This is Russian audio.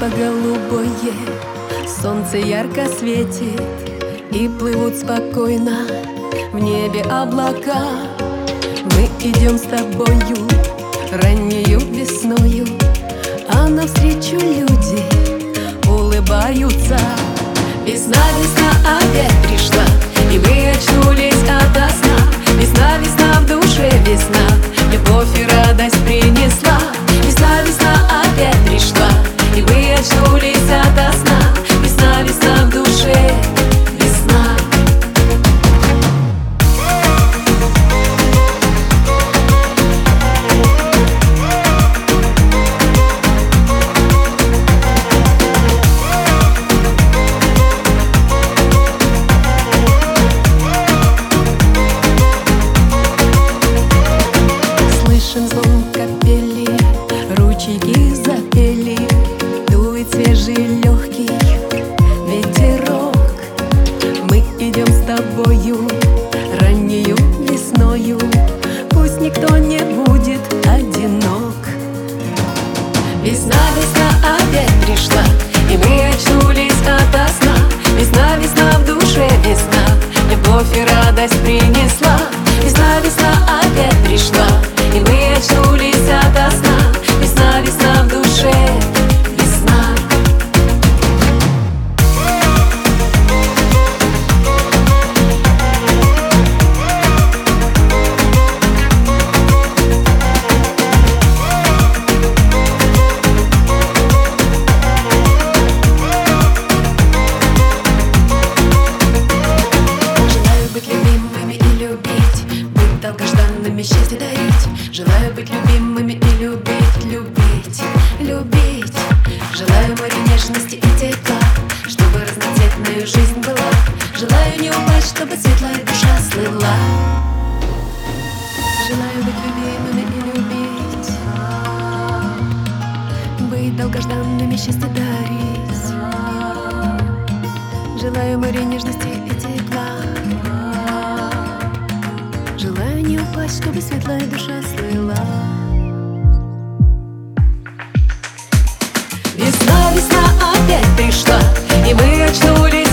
Небо голубое, солнце ярко светит, и плывут спокойно в небе облака. Мы идем с тобою раннею весною, а навстречу люди улыбаются. Весна, весна опять пришла, и мы очнулись ото сна. Весна, весна в душе, весна любовь и радость принесла. Весна, весна опять пришла, и мы очнулись ото сна. Весна, весна в душе, весна. Слышим звон капели, ручейки запели, дует свежий легкий ветерок. Мы идем с тобою раннею весною, пусть никто не будет одинок. Весна, весна опять пришла, и мы очнулись ото сна. Весна, весна в душе, весна любовь и радость принесла. Весна, весна опять пришла, и мы очнулись ото сна. Весна, весна в душе, весна. Желаю быть любимыми и любить, быть долгожданными, счастье дарить. Желаю быть любимыми и любить, любить, любить. Желаю море нежности и тепла, чтобы разноцветная жизнь была. Желаю не упасть, чтобы светлая душа слыла. Желаю быть любимыми и любить, быть долгожданными, счастье дарить. Желаю море нежности и тепла, желаю не упасть, чтобы светлая душа слыла. Весна, весна опять пришла, и мы очнулись